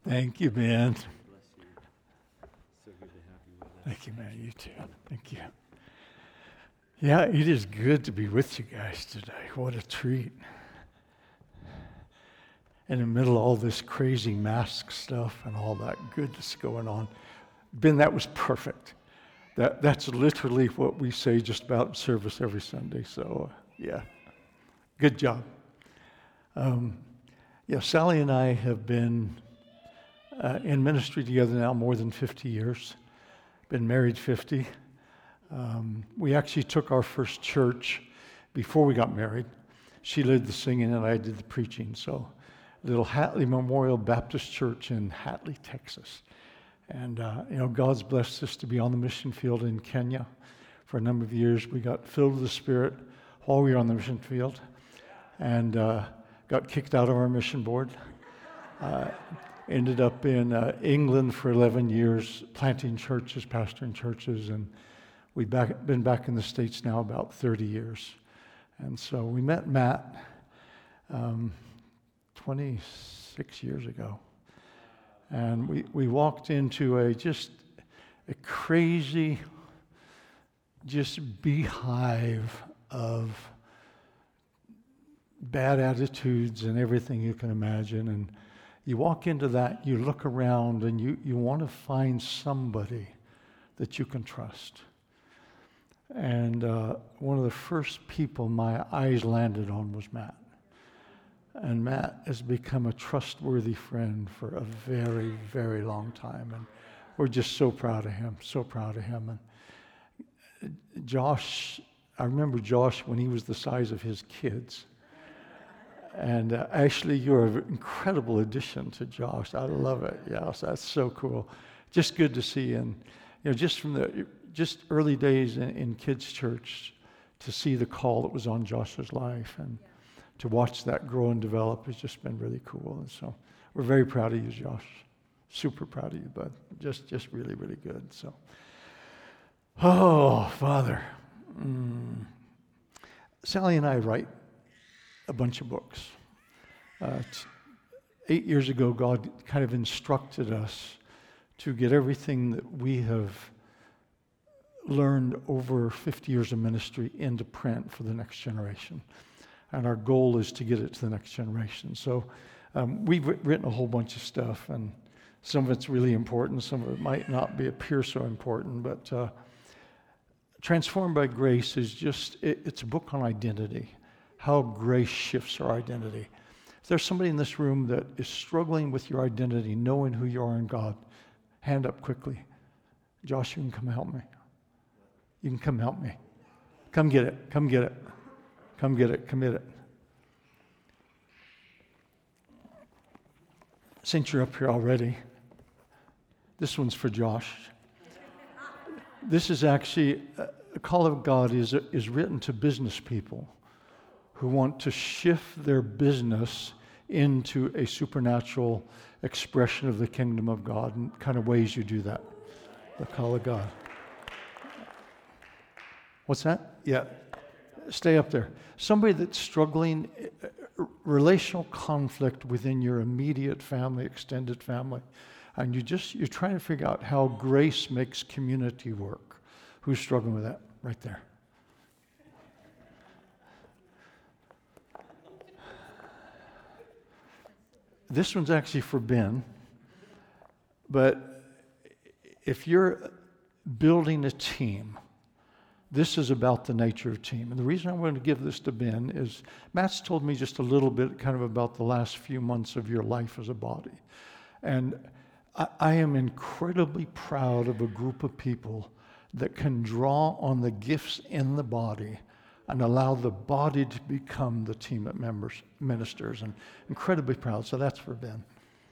Thank you, Ben. Bless you. So good to have you with us. Thank you, man. You too. Thank you. Yeah, it is good to be with you guys today. What a treat. In the middle of all this crazy mask stuff and all that goodness going on. Ben, that was perfect. That's literally what we say just about in service every Sunday. So, yeah, good job. Sally and I have been in ministry together now more than 50 years. Been married 50. We actually took our first church before we got married. She led the singing and I did the preaching. So, little Hatley Memorial Baptist Church in Hatley, Texas. And, God's blessed us to be on the mission field in Kenya for a number of years. We got filled with the Spirit while we were on the mission field and got kicked out of our mission board. Ended up in England for 11 years, planting churches, pastoring churches, and we've been back in the States now about 30 years. And so we met Matt 26 years ago. And we walked into a crazy, beehive of bad attitudes and everything you can imagine. And you walk into that, you look around, and you want to find somebody that you can trust. And one of the first people my eyes landed on was Matt. And Matt has become a trustworthy friend for a very, very long time. And we're just so proud of him, so proud of him. And Josh, I remember Josh when he was the size of his kids. And Ashley, you're an incredible addition to Josh. I love it. Yes, that's so cool. Just good to see. And just from the early days in kids' church, to see the call that was on Josh's life and to watch that grow and develop has just been really cool. And so we're very proud of you, Josh. Super proud of you, bud. Just really, really good. So, Father. Sally and I write a bunch of books. 8 years ago, God kind of instructed us to get everything that we have learned over 50 years of ministry into print for the next generation. And our goal is to get it to the next generation. So we've written a whole bunch of stuff, and some of it's really important, some of it might not appear so important, but Transformed by Grace is it's a book on identity, how grace shifts our identity. If there's somebody in this room that is struggling with your identity, knowing who you are in God, hand up quickly. Josh, you can come help me. You can come help me. Come get it. Come get it. Come get it. Commit it. Since you're up here already, this one's for Josh. This is actually, a call of God is written to business people who want to shift their business into a supernatural expression of the kingdom of God, and kind of ways you do that. The call of God. What's that? Yeah. Stay up there. Somebody that's struggling, relational conflict within your immediate family, extended family, and you're trying to figure out how grace makes community work. Who's struggling with that? Right there. This one's actually for Ben, but if you're building a team, this is about the nature of team. And the reason I'm going to give this to Ben is Matt's told me just a little bit kind of about the last few months of your life as a body. And I am incredibly proud of a group of people that can draw on the gifts in the body and allow the body to become the team that ministers. And incredibly proud. So that's for Ben.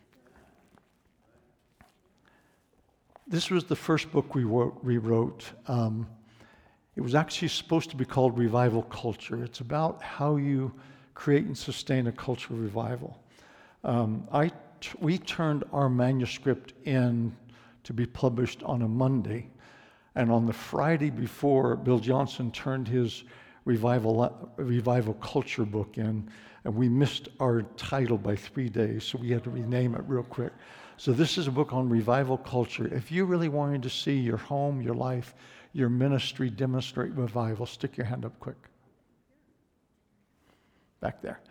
This was the first book we wrote. It was actually supposed to be called Revival Culture. It's about how you create and sustain a culture of revival. We turned our manuscript in to be published on a Monday, and on the Friday before, Bill Johnson turned his Revival Culture book in, and we missed our title by 3 days, so we had to rename it real quick. So this is a book on revival culture. If you really wanted to see your home, your life, your ministry demonstrate revival, stick your hand up quick. Back there.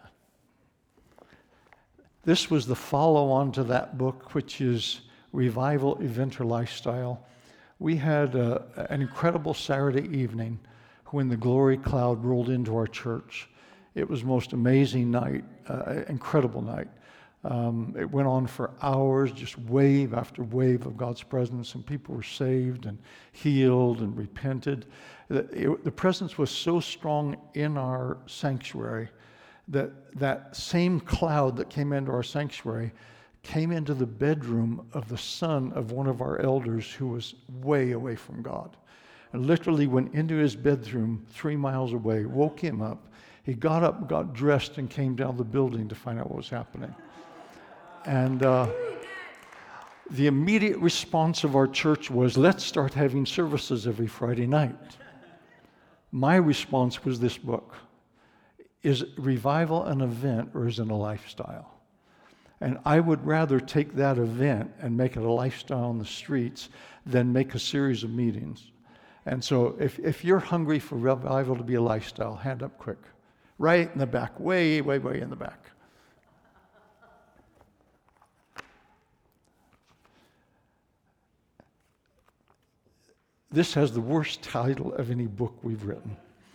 This was the follow-on to that book, which is Revival, Event, or Lifestyle. We had an incredible Saturday evening when the glory cloud rolled into our church. It was the most amazing night, incredible night. It went on for hours, just wave after wave of God's presence, and people were saved and healed and repented. The presence was so strong in our sanctuary that same cloud that came into our sanctuary came into the bedroom of the son of one of our elders who was way away from God. And literally went into his bedroom 3 miles away, woke him up. He got up, got dressed, and came down the building to find out what was happening. And the immediate response of our church was, let's start having services every Friday night. My response was this book. Is revival an event or is it a lifestyle? And I would rather take that event and make it a lifestyle on the streets than make a series of meetings. And so if you're hungry for revival to be a lifestyle, hand up quick. Right in the back, way, way, way in the back. This has the worst title of any book we've written.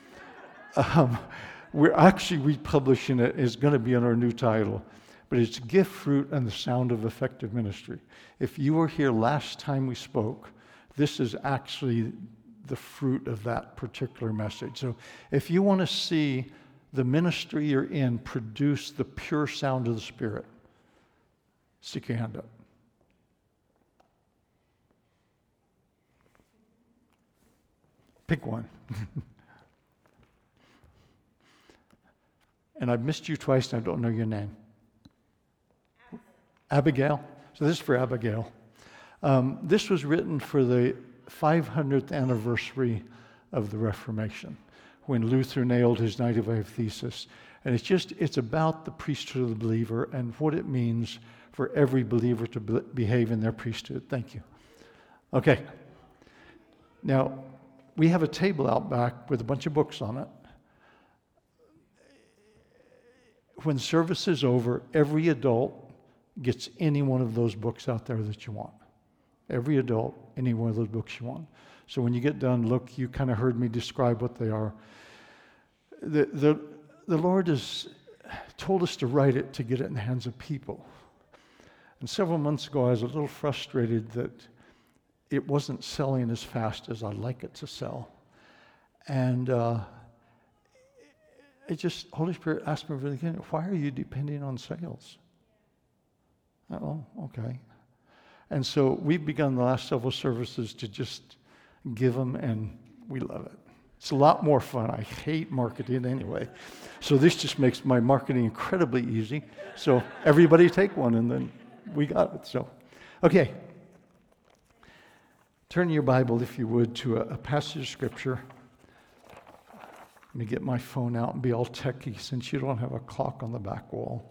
We're actually republishing it. It's going to be on our new title. But it's Gift, Fruit, and the Sound of Effective Ministry. If you were here last time we spoke, this is actually the fruit of that particular message. So if you want to see the ministry you're in produce the pure sound of the Spirit, stick your hand up. Pick one. And I've missed you twice and I don't know your name. Abigail. So this is for Abigail. This was written for the 500th anniversary of the Reformation, when Luther nailed his 95 Thesis. And it's about the priesthood of the believer and what it means for every believer to behave in their priesthood. Thank you. Okay. Now, we have a table out back with a bunch of books on it. When service is over, every adult gets any one of those books out there that you want. Every adult, any one of those books you want. So when you get done, look, you kind of heard me describe what they are. The Lord has told us to write it to get it in the hands of people. And several months ago, I was a little frustrated that it wasn't selling as fast as I'd like it to sell. And Holy Spirit asked me really again, why are you depending on sales? Oh, okay. And so we've begun the last several services to just give them, and we love it. It's a lot more fun. I hate marketing anyway. So this just makes my marketing incredibly easy. So everybody take one, and then we got it. So, okay. Turn your Bible, if you would, to a passage of Scripture. Let me get my phone out and be all techie since you don't have a clock on the back wall.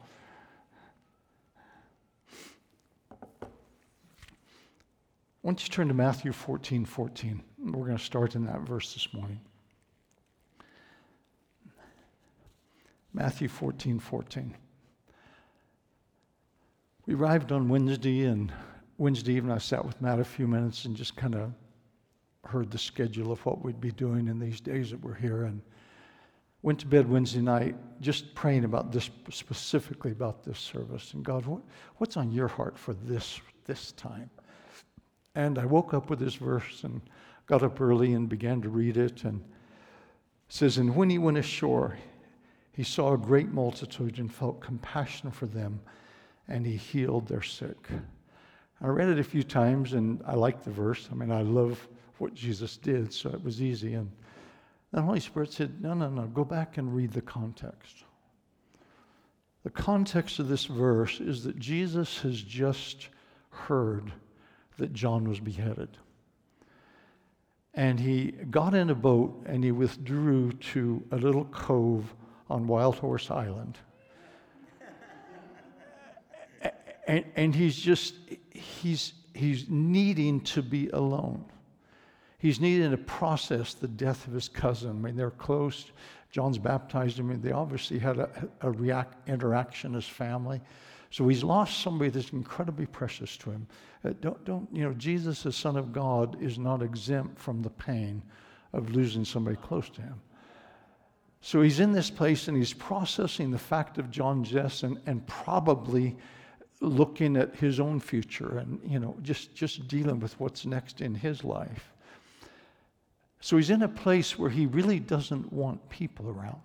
Why don't you turn to Matthew 14:14. We're going to start in that verse this morning. Matthew 14:14. We arrived on Wednesday, and Wednesday evening I sat with Matt a few minutes and just kind of heard the schedule of what we'd be doing in these days that we're here, and went to bed Wednesday night just praying about this, specifically about this service. And God, what's on your heart for this time? And I woke up with this verse and got up early and began to read it. And it says, and when he went ashore, he saw a great multitude and felt compassion for them, and he healed their sick. I read it a few times, and I liked the verse. I mean, I love what Jesus did, so it was easy. And the Holy Spirit said, no, go back and read the context. The context of this verse is that Jesus has just heard that John was beheaded. And he got in a boat and he withdrew to a little cove on Wild Horse Island. And he's he's needing to be alone. He's needing to process the death of his cousin. I mean, they're close. John's baptized him. They obviously had a interaction as family. So he's lost somebody that's incredibly precious to him. Jesus, the Son of God, is not exempt from the pain of losing somebody close to him. So he's in this place and he's processing the fact of John's death and probably looking at his own future and, just dealing with what's next in his life. So he's in a place where he really doesn't want people around.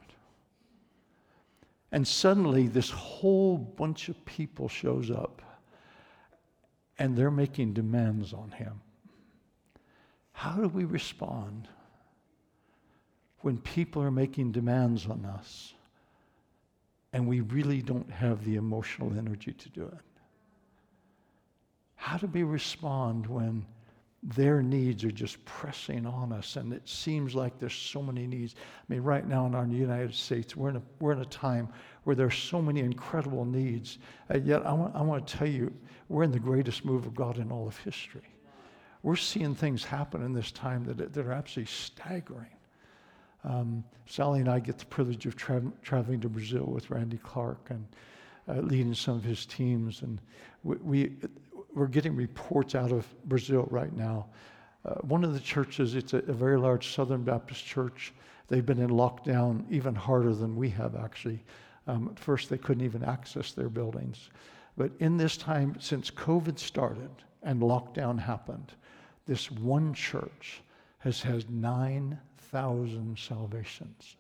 And suddenly this whole bunch of people shows up and they're making demands on him. How do we respond when people are making demands on us and we really don't have the emotional energy to do it? How do we respond when their needs are just pressing on us and it seems like there's so many needs? I mean, right now in our United States, we're in a time where there's so many incredible needs. Yet I want to tell you, we're in the greatest move of God in all of history. We're seeing things happen in this time that are absolutely staggering. Sally and I get the privilege of traveling to Brazil with Randy Clark and leading some of his teams. And we're getting reports out of Brazil right now. One of the churches, it's a very large Southern Baptist church. They've been in lockdown even harder than we have, actually. At first, they couldn't even access their buildings. But in this time, since COVID started and lockdown happened, this one church has had 9,000 salvations.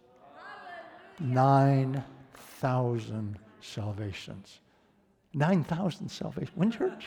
9,000 salvations. 9,000 salvations. One church?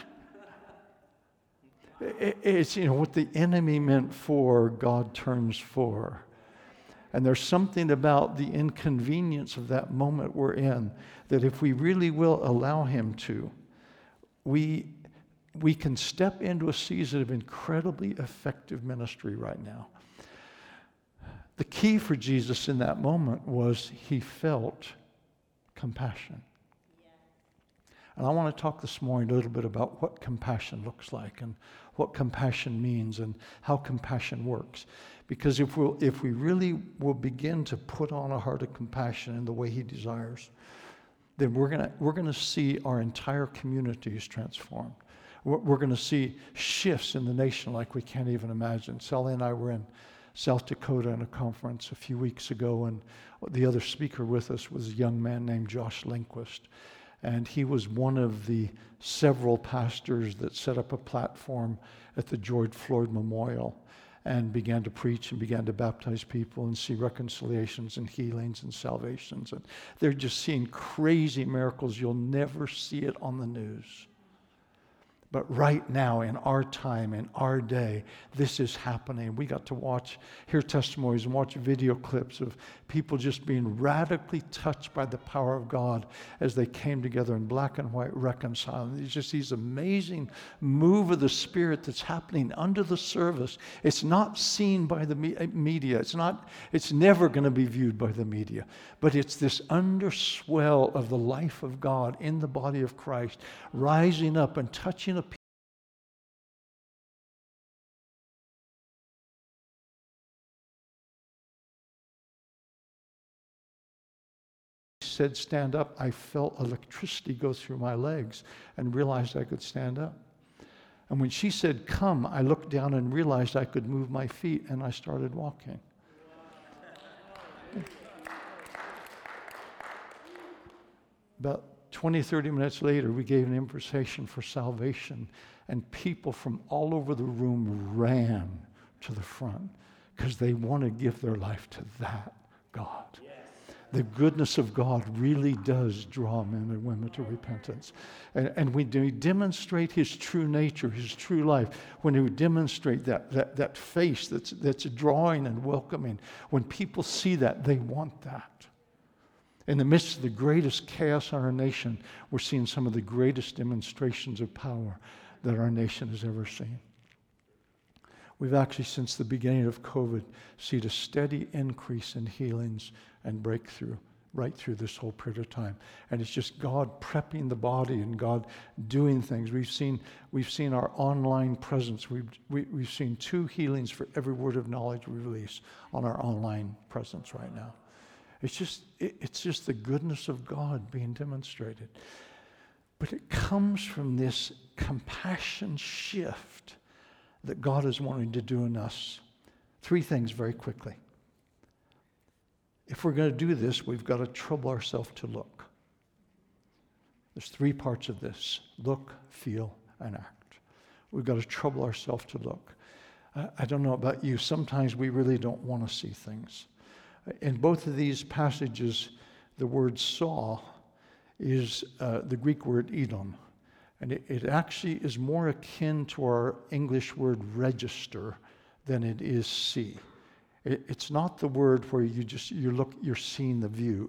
It's, what the enemy meant for, God turns for. And there's something about the inconvenience of that moment we're in that if we really will allow him to, we can step into a season of incredibly effective ministry right now. The key for Jesus in that moment was he felt compassion. And I want to talk this morning a little bit about what compassion looks like and what compassion means and how compassion works. Because if we really will begin to put on a heart of compassion in the way he desires, then we're gonna see our entire communities transformed. We're going to see shifts in the nation like we can't even imagine. Sally and I were in South Dakota in a conference a few weeks ago, and the other speaker with us was a young man named Josh Lindquist. And he was one of the several pastors that set up a platform at the George Floyd Memorial and began to preach and began to baptize people and see reconciliations and healings and salvations. And they're just seeing crazy miracles. You'll never see it on the news. But right now, in our time, in our day, this is happening. We got to hear testimonies and watch video clips of people just being radically touched by the power of God as they came together in black and white reconciling. It's just these amazing move of the Spirit that's happening under the surface. It's not seen by the media. It's never going to be viewed by the media. But it's this underswell of the life of God in the body of Christ, rising up and touching a said, stand up, I felt electricity go through my legs and realized I could stand up. And when she said, come, I looked down and realized I could move my feet and I started walking. About 20, 30 minutes later, we gave an invitation for salvation, and people from all over the room ran to the front because they want to give their life to that God. The goodness of God really does draw men and women to repentance. And when we demonstrate his true nature, his true life, when we demonstrate that face that's drawing and welcoming, when people see that, they want that. In the midst of the greatest chaos in our nation, we're seeing some of the greatest demonstrations of power that our nation has ever seen. We've actually, since the beginning of COVID, seen a steady increase in healings and breakthrough right through this whole period of time. And it's just God prepping the body and God doing things. We've seen our online presence. We've seen 2 healings for every word of knowledge we release on our online presence right now. It's just the goodness of God being demonstrated. But it comes from this compassion shift that God is wanting to do in us. 3 things very quickly. If we're going to do this, we've got to trouble ourselves to look. There's 3 parts of this: look, feel, and act. We've got to trouble ourselves to look. I don't know about you. Sometimes we really don't want to see things. In both of these passages, the word saw is the Greek word edon. And it actually is more akin to our English word register than it is see. It's not the word where you're seeing the view.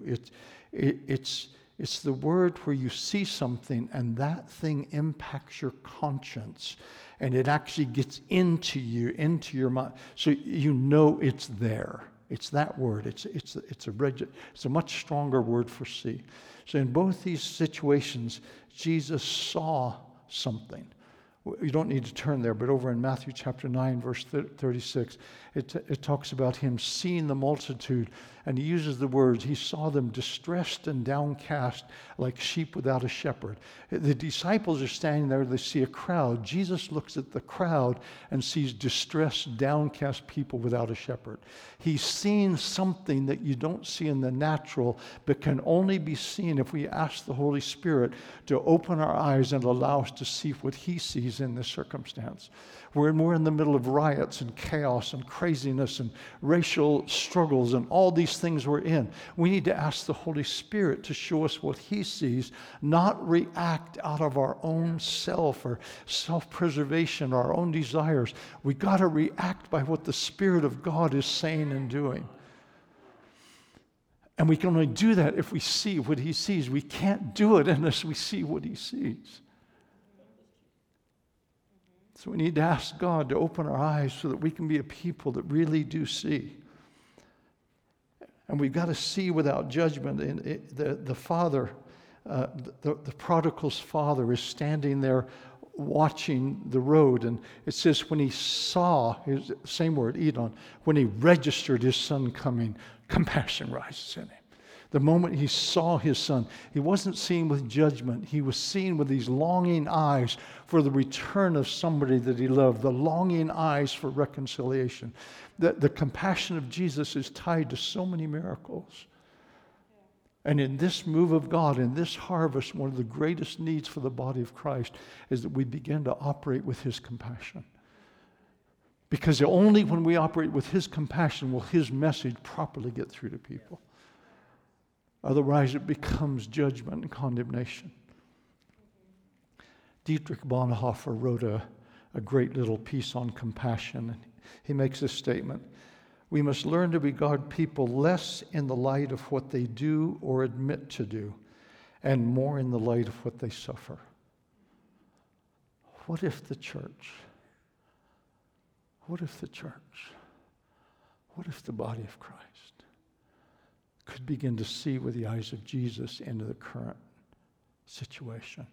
It's the word where you see something and that thing impacts your conscience, and it actually gets into you, into your mind, so you know it's there. It's that word. It's a much stronger word for see. So in both these situations, Jesus saw something. You don't need to turn there, but over in Matthew chapter 9, verse 36, it talks about him seeing the multitude, and he uses the words, he saw them distressed and downcast like sheep without a shepherd. The disciples are standing there, they see a crowd. Jesus looks at the crowd and sees distressed, downcast people without a shepherd. He's seeing something that you don't see in the natural, but can only be seen if we ask the Holy Spirit to open our eyes and allow us to see what he sees in this circumstance. We're in the middle of riots and chaos and craziness and racial struggles and all these things we're in. We need to ask the Holy Spirit to show us what he sees, not react out of our own self or self-preservation, our own desires. We got to react by what the Spirit of God is saying and doing. And we can only do that if we see what he sees. We can't do it unless we see what he sees. So we need to ask God to open our eyes so that we can be a people that really do see. And we've got to see without judgment. The father, the prodigal's father is standing there watching the road. And it says when he saw, his same word, edon, when he registered his son coming, compassion rises in him. The moment he saw his son, he wasn't seeing with judgment. He was seeing with these longing eyes for the return of somebody that he loved, the longing eyes for reconciliation. The compassion of Jesus is tied to so many miracles. And in this move of God, in this harvest, one of the greatest needs for the body of Christ is that we begin to operate with his compassion. Because only when we operate with his compassion will his message properly get through to people. Otherwise, it becomes judgment and condemnation. Dietrich Bonhoeffer wrote a great little piece on compassion. He makes this statement: we must learn to regard people less in the light of what they do or admit to do, and more in the light of what they suffer. What if the church? What if the church? What if the body of Christ could begin to see with the eyes of Jesus into the current situation?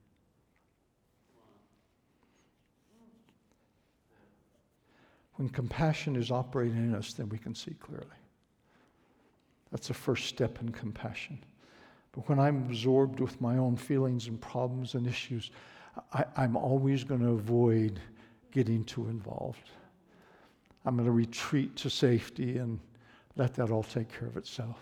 When compassion is operating in us, then we can see clearly. That's the first step in compassion. But when I'm absorbed with my own feelings and problems and issues, I'm always going to avoid getting too involved. I'm going to retreat to safety and let that all take care of itself.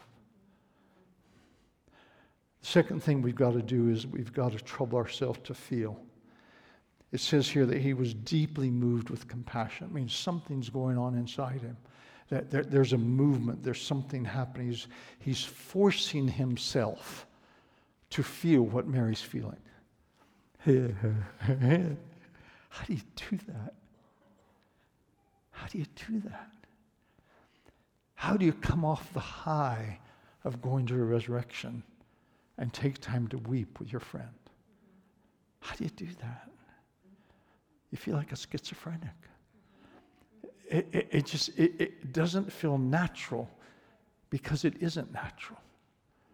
The second thing we've got to do is we've got to trouble ourselves to feel. It says here that he was deeply moved with compassion. It means something's going on inside him. That there's a movement. There's something happening. He's forcing himself to feel what Mary's feeling. How do you do that? How do you do that? How do you come off the high of going to a resurrection and take time to weep with your friend? How do you do that? You feel like a schizophrenic. It doesn't feel natural because it isn't natural.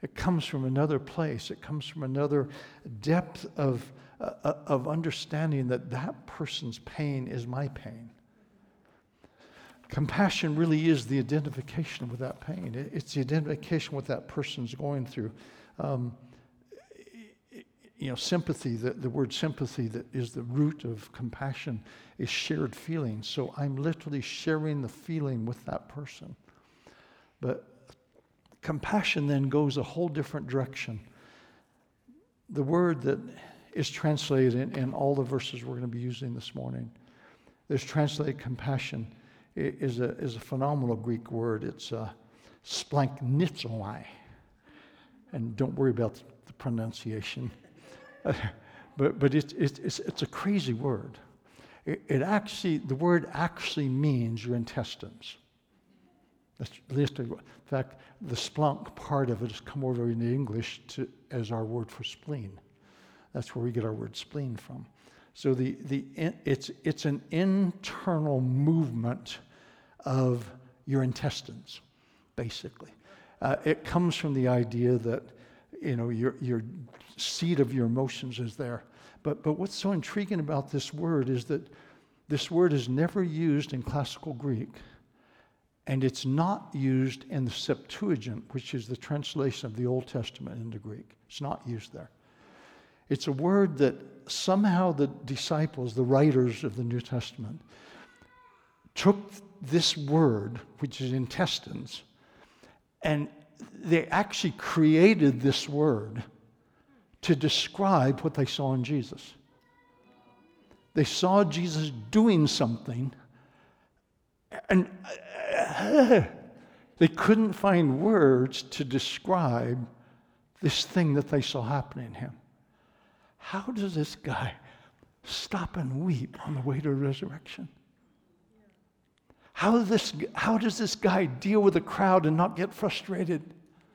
It comes from another place. It comes from another depth of understanding that that person's pain is my pain. Compassion really is the identification with that pain. It's the identification with that person's going through. Sympathy, the word sympathy that is the root of compassion is shared feeling. So I'm literally sharing the feeling with that person. But compassion then goes a whole different direction. The word that is translated in all the verses we're going to be using this morning, there's translated compassion is a phenomenal Greek word. It's splanknizomai. And don't worry about the pronunciation. But it's a crazy word. The word actually means your intestines. That's literally, in fact, the splunk part of it has come over into English as our word for spleen. That's where we get our word spleen from. So it's an internal movement of your intestines, basically. It comes from the idea that your seat of your emotions is there. But what's so intriguing about this word is that this word is never used in classical Greek, and it's not used in the Septuagint, which is the translation of the Old Testament into Greek. It's not used there. It's a word that somehow the disciples, the writers of the New Testament, took this word, which is intestines, and they actually created this word to describe what they saw in Jesus. They saw Jesus doing something, and they couldn't find words to describe this thing that they saw happening in him. How does this guy stop and weep on the way to resurrection? How does this guy deal with the crowd and not get frustrated?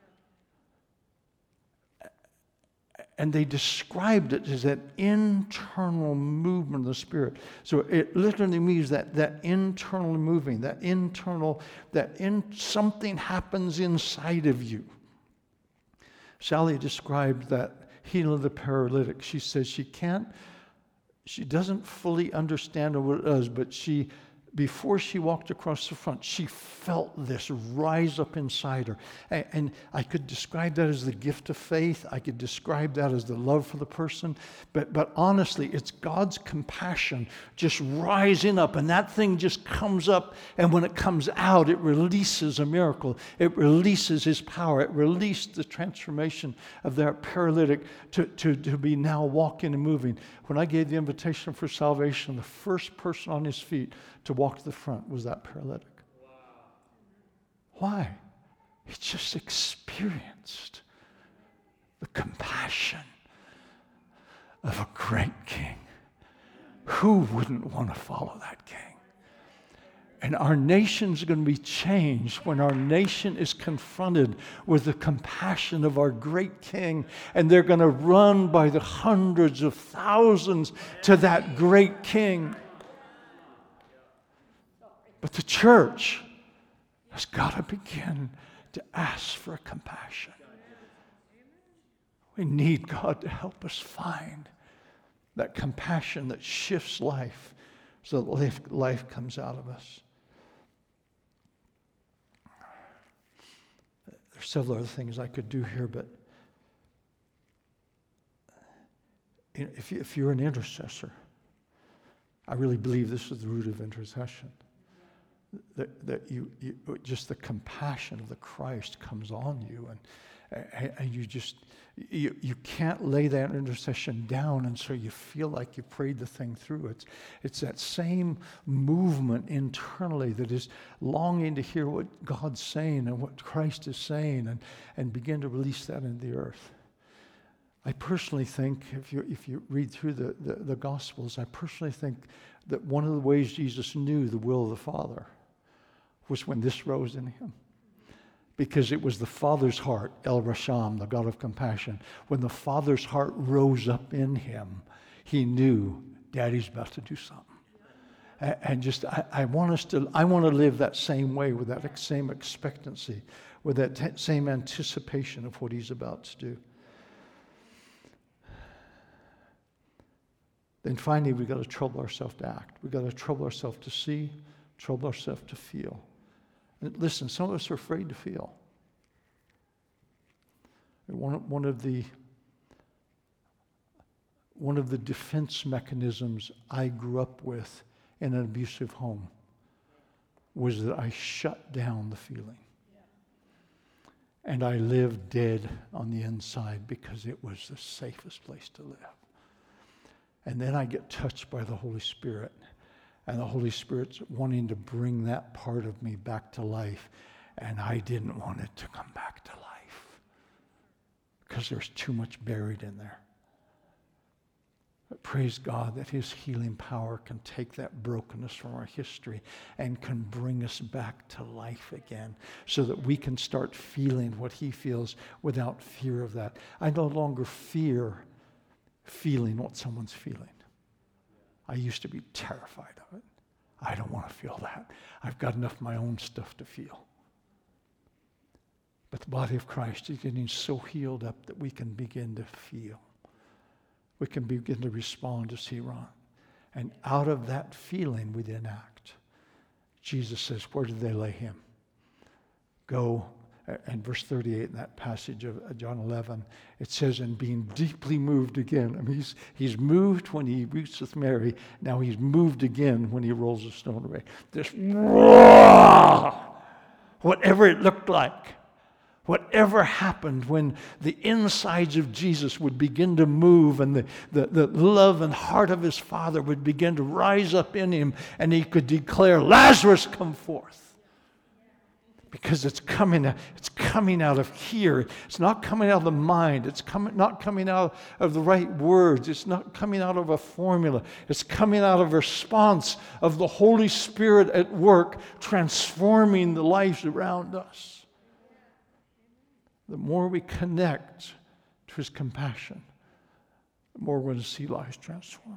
And they described it as that internal movement of the Spirit. So it literally means that internal moving, something happens inside of you. Sally described that healing of the paralytic. She says she doesn't fully understand what it is, but before she walked across the front, she felt this rise up inside her. And I could describe that as the gift of faith. I could describe that as the love for the person. But honestly, it's God's compassion just rising up, and that thing just comes up, and when it comes out, it releases a miracle. It releases His power. It released the transformation of that paralytic to be now walking and moving. When I gave the invitation for salvation, the first person on his feet to walk to the front was that paralytic. Wow. Why? He just experienced the compassion of a great king. Who wouldn't want to follow that king? And our nation's going to be changed when our nation is confronted with the compassion of our great king, and they're going to run by the hundreds of thousands to that great king. But the church has got to begin to ask for a compassion. We need God to help us find that compassion that shifts life so that life comes out of us. There's several other things I could do here, but if you're an intercessor, I really believe this is the root of intercession. That you just the compassion of the Christ comes on you, and you can't lay that intercession down until you feel like you prayed the thing through. It's that same movement internally that is longing to hear what God's saying and what Christ is saying, and begin to release that into the earth. I personally think, if you read through the Gospels, I personally think that one of the ways Jesus knew the will of the Father was when this rose in him. Because it was the Father's heart, El Rasham, the God of compassion. When the Father's heart rose up in him, he knew Daddy's about to do something. And I want to live that same way, with that same expectancy. with that same anticipation of what he's about to do. Then finally, we've got to trouble ourselves to act. We've got to trouble ourselves to see, trouble ourselves to feel. And listen, some of us are afraid to feel. One of the defense mechanisms I grew up with in an abusive home was that I shut down the feeling. And I lived dead on the inside because it was the safest place to live. And then I get touched by the Holy Spirit. And the Holy Spirit's wanting to bring that part of me back to life. And I didn't want it to come back to life. Because there's too much buried in there. But praise God that his healing power can take that brokenness from our history and can bring us back to life again so that we can start feeling what he feels without fear of that. I no longer fear feeling what someone's feeling. I used to be terrified of it. I don't want to feel that. I've got enough of my own stuff to feel. But the body of Christ is getting so healed up that we can begin to feel. We can begin to respond to see Ron. And out of that feeling, we then act. Jesus says, where did they lay him? Go, and verse 38 in that passage of John 11, it says, and being deeply moved again. I mean, he's moved when he meets with Mary. Now he's moved again when he rolls the stone away. This, whatever it looked like. Whatever happened when the insides of Jesus would begin to move and the love and heart of his Father would begin to rise up in him and he could declare, Lazarus, come forth. Because it's coming out of here. It's not coming out of the mind. It's not coming out of the right words. It's not coming out of a formula. It's coming out of a response of the Holy Spirit at work, transforming the lives around us. The more we connect to his compassion, the more we're going to see lives transformed.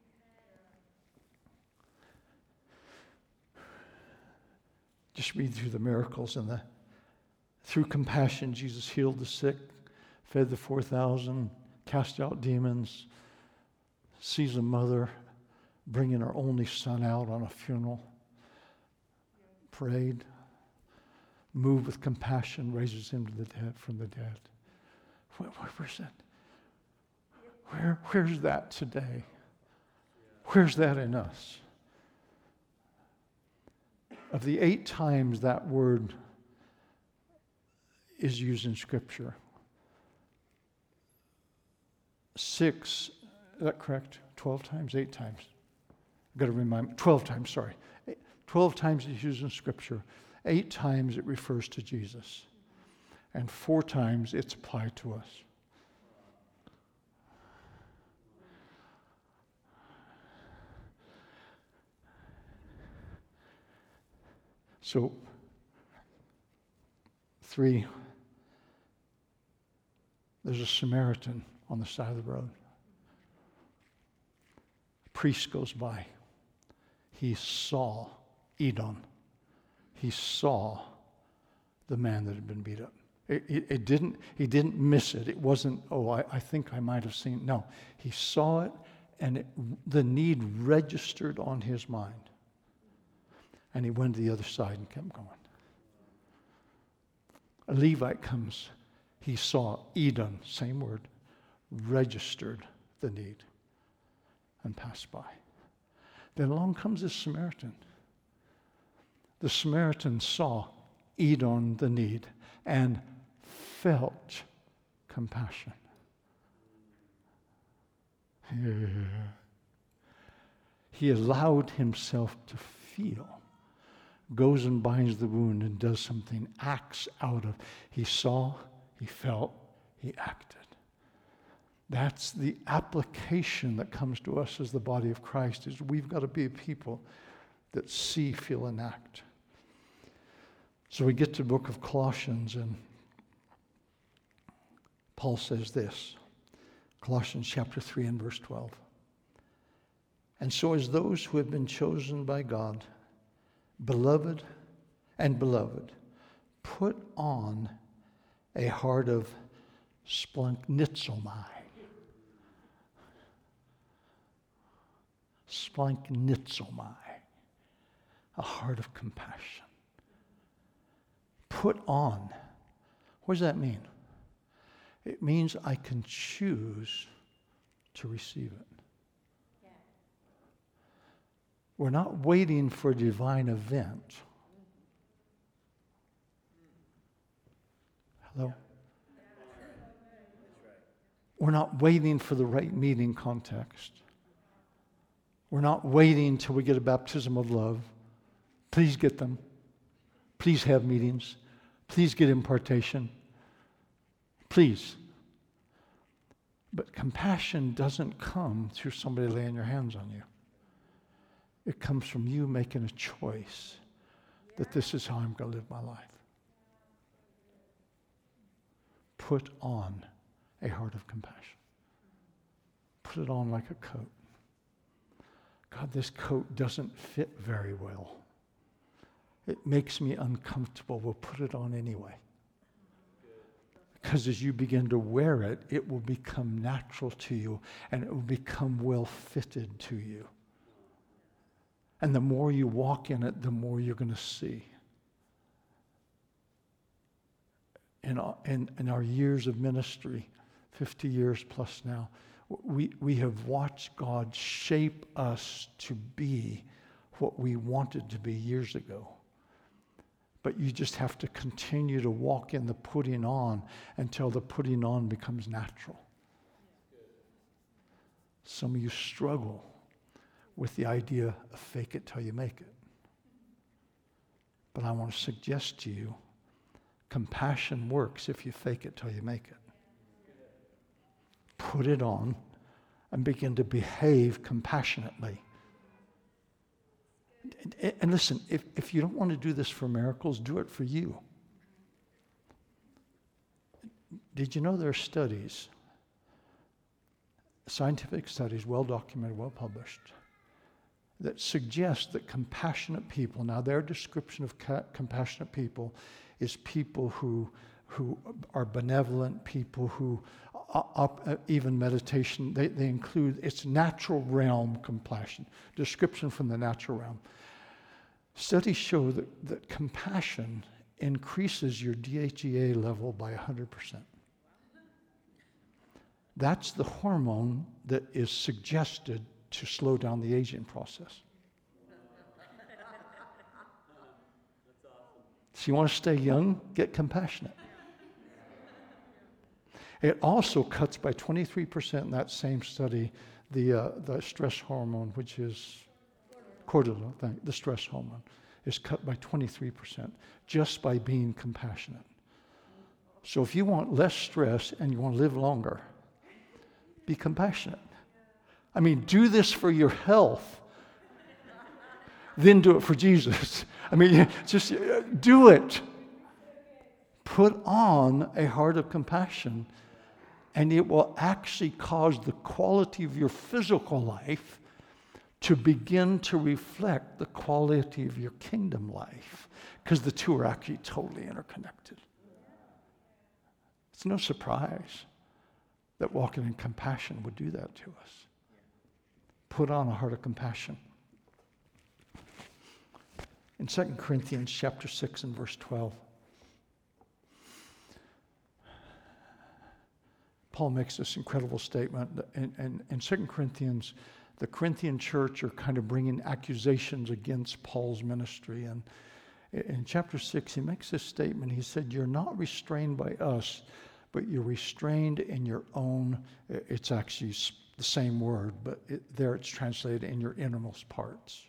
Just read through the miracles and through compassion, Jesus healed the sick, fed the 4,000, cast out demons, sees a mother bringing her only son out on a funeral, prayed, moved with compassion, raises him from the dead. Where's that? Where's that today? Where's that in us? Of the 8 times that word is used in Scripture, 6, is that correct? 12 times, 8 times? I've got to remind, 12 times, sorry. 12 times it's used in Scripture. 8 times it refers to Jesus. And 4 times it's applied to us. So, 3, there's a Samaritan on the side of the road. A priest goes by. He saw Edom. He saw the man that had been beat up. He didn't miss it. It wasn't, I think I might have seen. No, he saw it, and the need registered on his mind. And he went to the other side and kept going. A Levite comes. He saw Edom, same word, registered the need and passed by. Then along comes this Samaritan. The Samaritan saw Edom, the need, and felt compassion. He allowed himself to feel. Goes and binds the wound and does something, acts out of. He saw, he felt, he acted. That's the application that comes to us as the body of Christ, is we've got to be a people that see, feel, and act. So we get to the book of Colossians, and Paul says this, Colossians chapter 3 and verse 12. And so as those who have been chosen by God, beloved, Put on a heart of splanchnizomai. Splanchnizomai. A heart of compassion. Put on. What does that mean? It means I can choose to receive it. Yeah. We're not waiting for a divine event. Hello? We're not waiting for the right meeting context. We're not waiting till we get a baptism of love. Please get them. Please have meetings. Please get impartation. Please. But compassion doesn't come through somebody laying your hands on you. It comes from you making a choice that this is how I'm going to live my life. Put on a heart of compassion. Put it on like a coat. God, this coat doesn't fit very well. It makes me uncomfortable. We'll put it on anyway. Because as you begin to wear it, it will become natural to you and it will become well fitted to you. And the more you walk in it, the more you're going to see. In our years of ministry, 50 years plus now, we have watched God shape us to be what we wanted to be years ago. But you just have to continue to walk in the putting on until the putting on becomes natural. Some of you struggle with the idea of fake it till you make it. But I want to suggest to you, compassion works if you fake it till you make it. Put it on and begin to behave compassionately. And listen, if you don't want to do this for miracles, do it for you. Did you know there are studies, scientific studies, well documented, well published, that suggest that compassionate people, now their description of compassionate people is people who are benevolent, people who even meditation, they include its natural realm compassion, description from the natural realm. Studies show that compassion increases your DHEA level by 100%. That's the hormone that is suggested to slow down the aging process. So you want to stay young? Get compassionate. It also cuts by 23% in that same study the stress hormone, which is cortisol, the stress hormone, is cut by 23% just by being compassionate. So if you want less stress and you want to live longer, be compassionate. I mean, do this for your health, then do it for Jesus. I mean, just do it. Put on a heart of compassion, and it will actually cause the quality of your physical life to begin to reflect the quality of your kingdom life, because the two are actually totally interconnected. It's no surprise that walking in compassion would do that to us. Put on a heart of compassion. In 2 Corinthians chapter 6 and verse 12, Paul makes this incredible statement. In 2 Corinthians, the Corinthian church are kind of bringing accusations against Paul's ministry. And in chapter 6, he makes this statement. He said, "You're not restrained by us, but you're restrained in your own," it's actually the same word, but there it's translated in your innermost parts.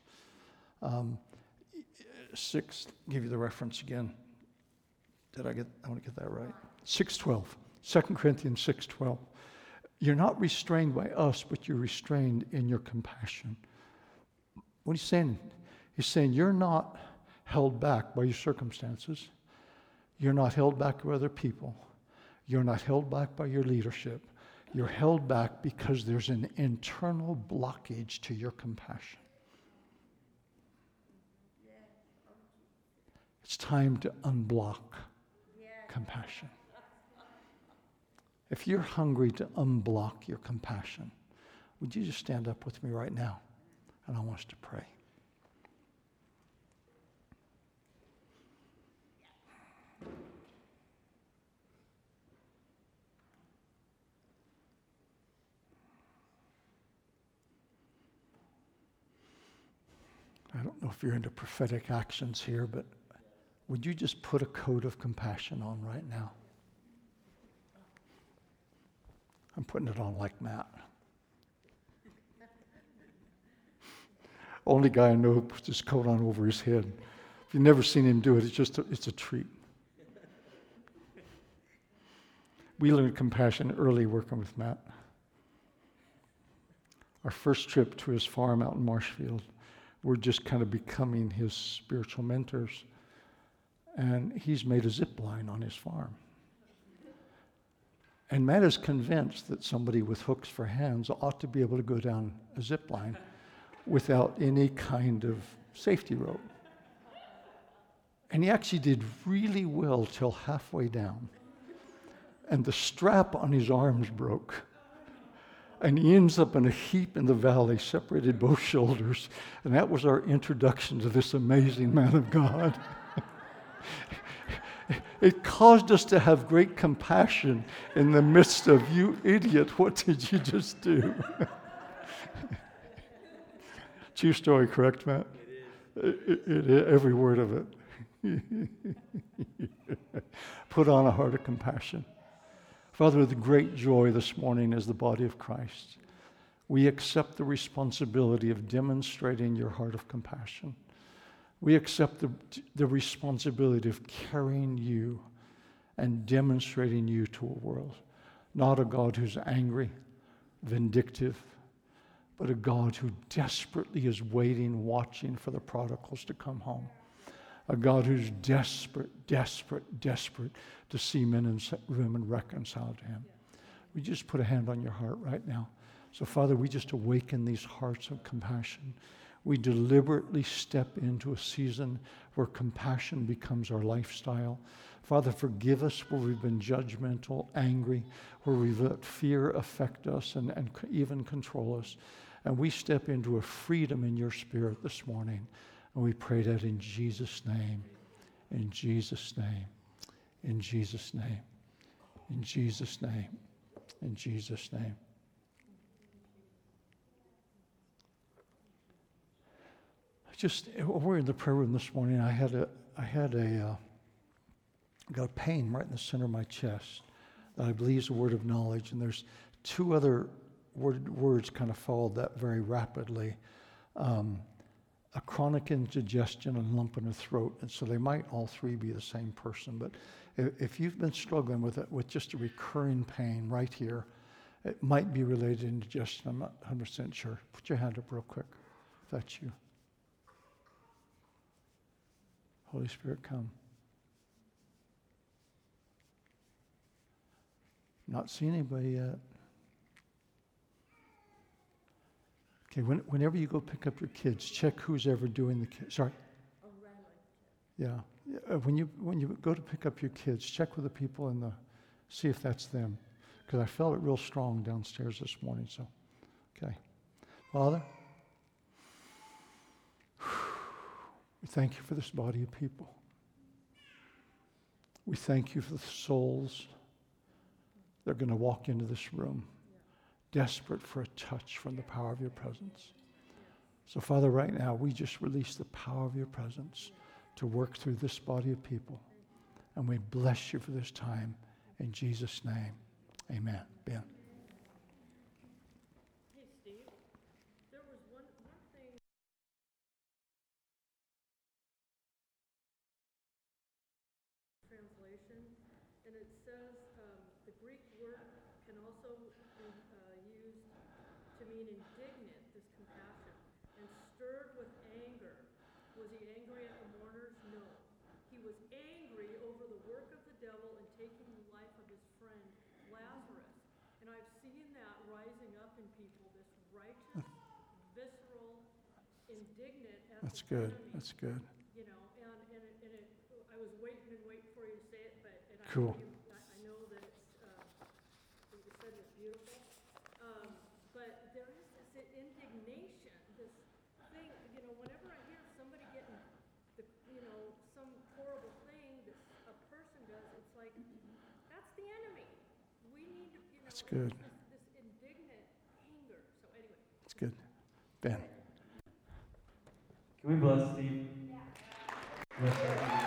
6, give you the reference again. I want to get that right. 6:12. 2 Corinthians 6:12. You're not restrained by us, but you're restrained in your compassion. What he's saying? He's saying you're not held back by your circumstances. You're not held back by other people. You're not held back by your leadership. You're held back because there's an internal blockage to your compassion. It's time to unblock compassion. If you're hungry to unblock your compassion, would you just stand up with me right now? And I want us to pray. I don't know if you're into prophetic actions here, but would you just put a coat of compassion on right now? I'm putting it on like Matt. Only guy I know who puts his coat on over his head. If you've never seen him do it, it's a treat. We learned compassion early working with Matt. Our first trip to his farm out in Marshfield, we're just kind of becoming his spiritual mentors. And he's made a zip line on his farm. And Matt is convinced that somebody with hooks for hands ought to be able to go down a zip line without any kind of safety rope. And he actually did really well till halfway down. And the strap on his arms broke. And he ends up in a heap in the valley, separated both shoulders. And that was our introduction to this amazing man of God. It caused us to have great compassion in the midst of, you idiot, what did you just do? True story, correct, Matt? It is. Every word of it. Put on a heart of compassion. Father, with great joy this morning as the body of Christ, we accept the responsibility of demonstrating your heart of compassion. We accept the responsibility of carrying you and demonstrating you to a world. Not a God who's angry, vindictive, but a God who desperately is waiting, watching for the prodigals to come home. A God who's desperate to see men and women reconciled to him. We just put a hand on your heart right now. So, Father, we just awaken these hearts of compassion. We deliberately step into a season where compassion becomes our lifestyle. Father, forgive us where we've been judgmental, angry, where we've let fear affect us and even control us. And we step into a freedom in your spirit this morning. And we pray that in Jesus' name, in Jesus' name, in Jesus' name, in Jesus' name, in Jesus' name. We're in the prayer room this morning. I got a pain right in the center of my chest that I believe is a word of knowledge. And there's two other words kind of followed that very rapidly. A chronic indigestion and lump in the throat. And so they might all three be the same person. But if you've been struggling with it, with just a recurring pain right here, it might be related to indigestion. I'm not 100% sure. Put your hand up real quick if that's you. Holy Spirit, come. Not seen anybody yet. Okay, whenever you go pick up your kids, check who's ever doing the kids. Sorry? Yeah. When you go to pick up your kids, check with the people see if that's them. Because I felt it real strong downstairs this morning, so, okay. Father, we thank you for this body of people. We thank you for the souls that are going to walk into this room desperate for a touch from the power of your presence. So, Father, right now, we just release the power of your presence to work through this body of people. And we bless you for this time. In Jesus' name, amen. Ben. Hey, Steve. There was one thing. Translation, and it says the Greek word can also be used to mean indignant, this compassion, and stirred with anger. Was he angry at the mourners? No. He was angry over the work of the devil in taking the life of his friend Lazarus. And I've seen that rising up in people, this righteous, visceral, indignant at That's the good. enemy. That's good. You know, and I was waiting for you to say it, but Cool. I know that it's, what you said was beautiful, but there is this indignation, this thing, you know, whenever I hear somebody getting some horrible thing that a person does, it's like, that's the enemy. We need to, That's good. this indignant anger. So anyway. That's good. Ben. Can we bless Steve? Yeah.